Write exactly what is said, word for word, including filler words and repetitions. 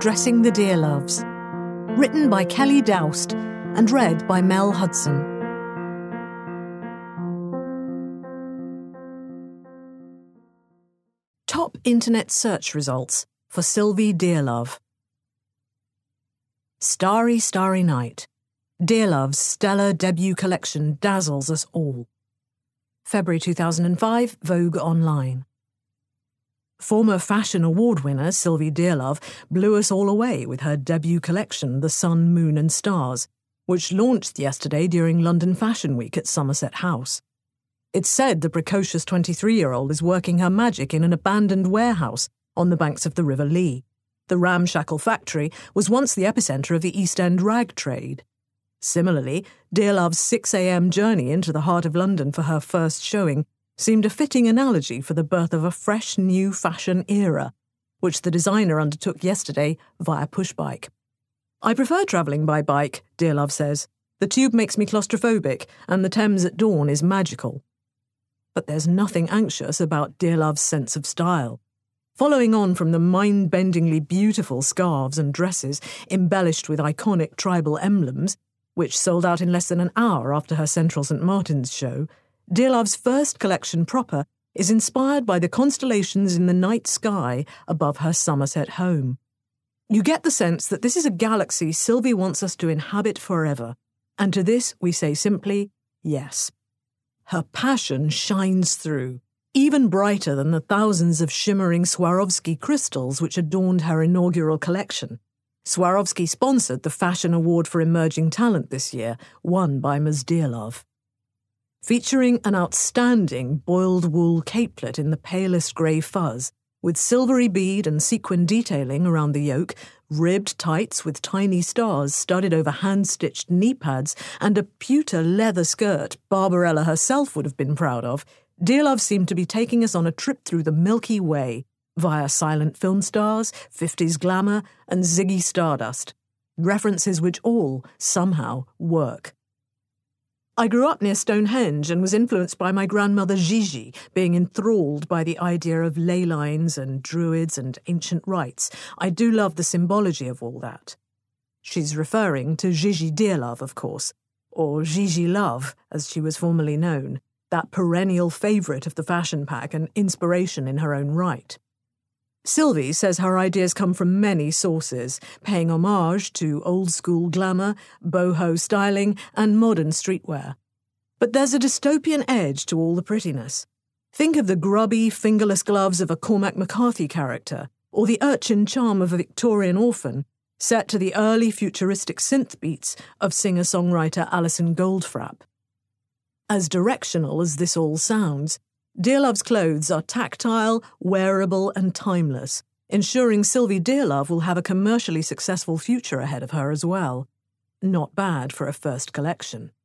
Dressing the Dearloves, written by Kelly Doust and read by Mel Hudson. Top internet search results for Sylvie Dearlove. Starry, Starry Night. Dearlove's stellar debut collection dazzles us all. February two thousand five, Vogue Online. Former fashion award winner Sylvie Dearlove blew us all away with her debut collection, The Sun, Moon and Stars, which launched yesterday during London Fashion Week at Somerset House. It's said the precocious twenty-three-year-old is working her magic in an abandoned warehouse on the banks of the River Lee. The ramshackle factory was once the epicentre of the East End rag trade. Similarly, Dearlove's six a.m. journey into the heart of London for her first showing seemed a fitting analogy for the birth of a fresh new fashion era, which the designer undertook yesterday via pushbike. "I prefer travelling by bike," Dearlove says. "The tube makes me claustrophobic, and the Thames at dawn is magical." But there's nothing anxious about Dearlove's sense of style. Following on from the mind-bendingly beautiful scarves and dresses embellished with iconic tribal emblems, which sold out in less than an hour after her Central Saint Martin's show, Dearlove's first collection proper is inspired by the constellations in the night sky above her Somerset home. You get the sense that this is a galaxy Sylvie wants us to inhabit forever, and to this we say simply, yes. Her passion shines through, even brighter than the thousands of shimmering Swarovski crystals which adorned her inaugural collection. Swarovski sponsored the Fashion Award for Emerging Talent this year, won by Miz Dearlove. Featuring an outstanding boiled wool capelet in the palest grey fuzz, with silvery bead and sequin detailing around the yoke, ribbed tights with tiny stars studded over hand-stitched knee pads, and a pewter leather skirt Barbarella herself would have been proud of, Dearlove seemed to be taking us on a trip through the Milky Way, via silent film stars, fifties glamour, and Ziggy Stardust, references which all, somehow, work. I grew up near Stonehenge and was influenced by my grandmother Gigi, being enthralled by the idea of ley lines and druids and ancient rites. I do love the symbology of all that. She's referring to Gigi Dearlove, of course, or Gigi Love, as she was formerly known, that perennial favourite of the fashion pack and inspiration in her own right. Sylvie says her ideas come from many sources, paying homage to old-school glamour, boho styling, and modern streetwear. But there's a dystopian edge to all the prettiness. Think of the grubby, fingerless gloves of a Cormac McCarthy character, or the urchin charm of a Victorian orphan, set to the early futuristic synth beats of singer-songwriter Alison Goldfrapp. As directional as this all sounds, Dearlove's clothes are tactile, wearable and timeless, ensuring Sylvie Dearlove will have a commercially successful future ahead of her as well. Not bad for a first collection.